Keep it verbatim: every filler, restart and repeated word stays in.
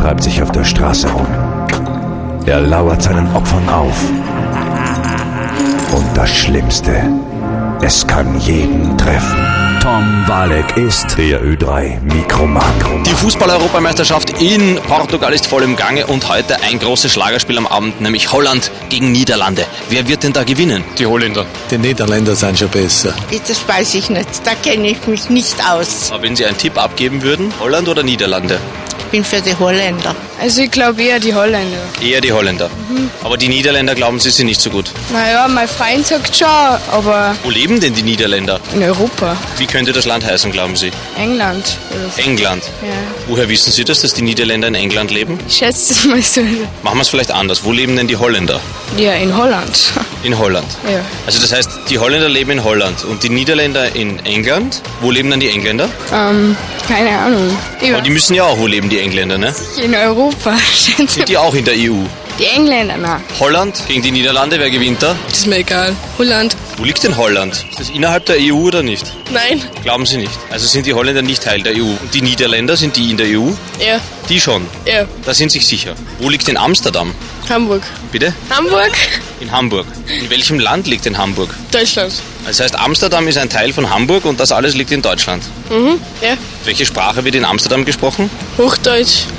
treibt sich auf der Straße rum. Er lauert seinen Opfern auf. Und das Schlimmste, es kann jeden treffen. Tom Walek ist der Ö drei Mikroman. Die Fußball-Europameisterschaft in Portugal ist voll im Gange und heute ein großes Schlagerspiel am Abend, nämlich Holland gegen Niederlande. Wer wird denn da gewinnen? Die Holländer. Die Niederländer sind schon besser. Das weiß ich nicht, da kenne ich mich nicht aus. Aber wenn Sie einen Tipp abgeben würden, Holland oder Niederlande? Ich bin für die Holländer. Also ich glaube eher die Holländer. Eher die Holländer. Mhm. Aber die Niederländer, glauben Sie, sind nicht so gut? Naja, mein Freund sagt schon, aber... Wo leben denn die Niederländer? In Europa. Wie könnte das Land heißen, glauben Sie? England. Oder so. England? Ja. Woher wissen Sie das, dass die Niederländer in England leben? Ich schätze es mal so. Machen wir es vielleicht anders. Wo leben denn die Holländer? Ja, in Holland. In Holland? Ja. Also das heißt, die Holländer leben in Holland und die Niederländer in England. Wo leben dann die Engländer? Ähm, keine Ahnung. Aber die müssen ja auch, wo leben die Engländer, ne? In Europa. Sind die auch in der E U? Die Engländer, na. Holland gegen die Niederlande, wer gewinnt da? Das ist mir egal. Holland. Wo liegt denn Holland? Ist das innerhalb der E U oder nicht? Nein. Glauben Sie nicht. Also sind die Holländer nicht Teil der E U. Und die Niederländer, sind die in der E U? Ja. Die schon? Ja. Da sind Sie sich sicher. Wo liegt denn Amsterdam? Hamburg. Bitte? Hamburg? In Hamburg. In welchem Land liegt denn Hamburg? Deutschland. Das heißt, Amsterdam ist ein Teil von Hamburg und das alles liegt in Deutschland. Mhm, ja. Welche Sprache wird in Amsterdam gesprochen? Hochdeutsch.